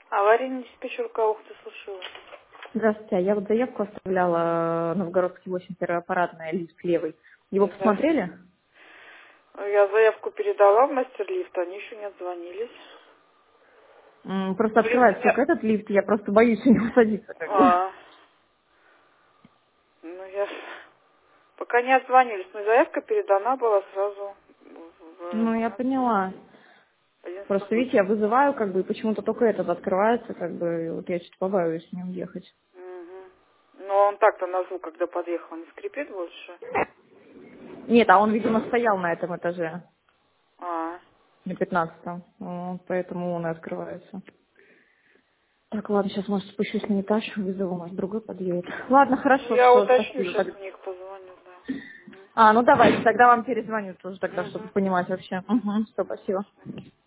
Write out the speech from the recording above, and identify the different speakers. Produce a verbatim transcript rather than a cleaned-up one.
Speaker 1: Аварийный диспетчер Ухты, слушаю.
Speaker 2: Здравствуйте, а я вот заявку оставляла, э, Новгородский восемь, первоаппаратная, лифт левый. Его
Speaker 1: Да.
Speaker 2: посмотрели?
Speaker 1: Я заявку передала в мастер-лифт, они еще не отзвонились.
Speaker 2: М, Просто
Speaker 1: Ну, если
Speaker 2: открывается
Speaker 1: не...
Speaker 2: только этот лифт, я просто боюсь в него садиться, как бы.
Speaker 1: А, ну я... Пока не отзвонились, но заявка передана была сразу в
Speaker 2: Ну, я поняла.
Speaker 1: одиннадцатом
Speaker 2: Просто, видите, я
Speaker 1: выпуске.
Speaker 2: вызываю, как бы, и почему-то только этот открывается, как бы, и вот я что-то побаиваюсь с ним ехать.
Speaker 1: Угу. Но он так-то на звук, когда подъехал, не скрипит больше.
Speaker 2: Нет, а он, видимо, стоял на этом этаже,
Speaker 1: А,
Speaker 2: на пятнадцатом, вот, поэтому он и открывается. Так, ладно, сейчас, может, спущусь на этаж, вызову, может, другой подъедет. Ладно,
Speaker 1: ну
Speaker 2: хорошо,
Speaker 1: я
Speaker 2: все,
Speaker 1: уточню,
Speaker 2: спасибо.
Speaker 1: сейчас
Speaker 2: Так-
Speaker 1: у них позвоню, да.
Speaker 2: А, ну давайте, тогда вам перезвоню тоже тогда,
Speaker 1: Угу.
Speaker 2: чтобы понимать вообще. Угу, все, спасибо.
Speaker 1: Угу.